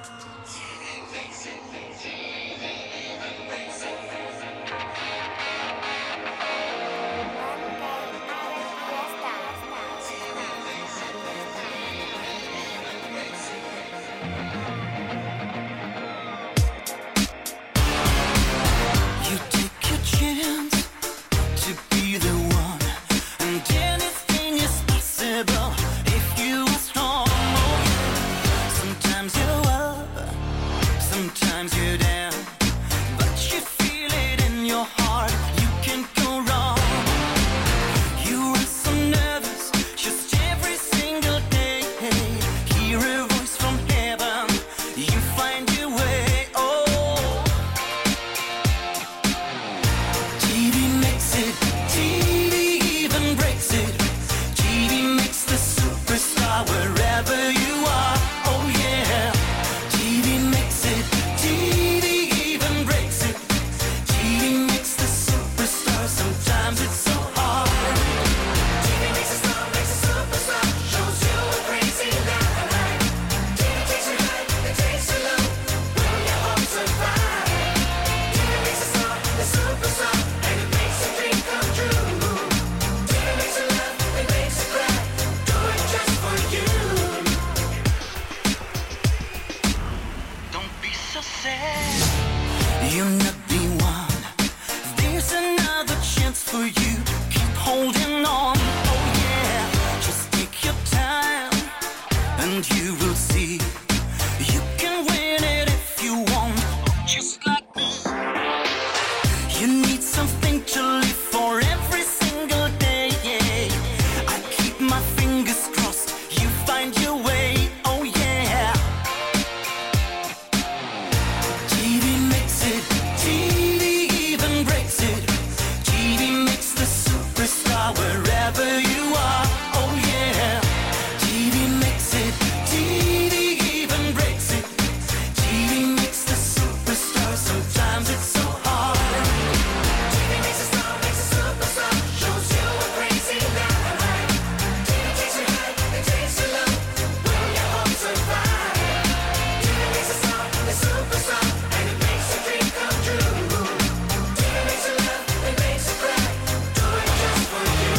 You take your chance to be the one, and anything is possible if you are strong. Sometimes you're up, sometimes you're down, but you feel it in your heart, you can't go wrong. You are so nervous just every single day. Hear a voice from heaven, you find your way. Oh, TV makes it, TV even breaks it. TV makes the superstar wherever you are. Oh yeah, TV makes it, TV even breaks it. TV makes the superstar, sometimes it's so hard. TV makes a star, makes a superstar, shows you a crazy life. TV takes you high, it takes you low, will your hope survive? TV makes a star, a superstar, and it makes a dream come true. TV makes you laugh, it makes you cry, do it just for you. Don't be so sad, you're not the one. There's another chance for you, keep holding on. Oh yeah, just take your time, and you will see you can win it if you want, just like me. You need something to live for every single day. I keep my fingers crossed, you find your way. Oh yeah, TV makes it, TV even breaks it. TV makes the superstar wherever you are. Oh yeah, TV makes it, TV even breaks it. TV makes the superstar, sometimes it's so hard. TV makes a star, makes a superstar, shows you a crazy life. TV takes you high, it takes you low, will your hope survive? TV makes a star, a superstar, and it makes your dream come true. TV makes you laugh, it makes you cry, do it just for you.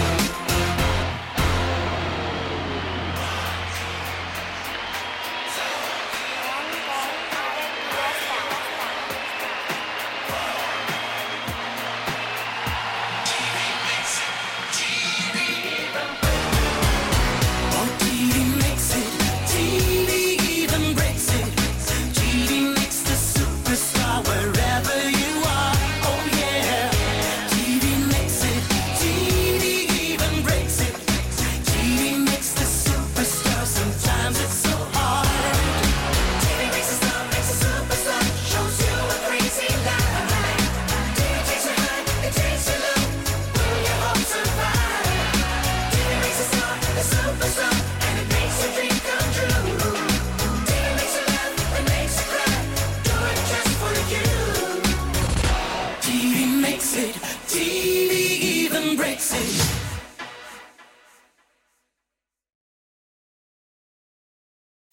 Oh, TV makes it, TV even breaks it. TV makes the superstar wherever you are. Oh yeah, TV makes it, TV even breaks it. TV makes the superstar, sometimes it's so hard. TV makes a star, makes a superstar, shows you a crazy life. TV takes you high, it takes you low, will your hope survive? TV makes a star, a superstar, and it makes your dream come true. TV makes you laugh, it makes you cry, do it just for you. TV makes it, TV even breaks it.